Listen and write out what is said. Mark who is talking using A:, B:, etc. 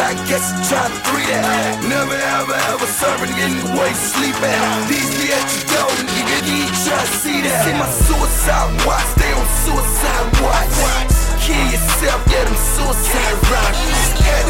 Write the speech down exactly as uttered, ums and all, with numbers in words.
A: I guess you tryna three that. Never ever ever serving in the way you sleep at. These be at your door, nigga, you ain't tryna see that. See my suicide watch, stay on suicide watch. Kill yourself, yeah, them suicide rockets.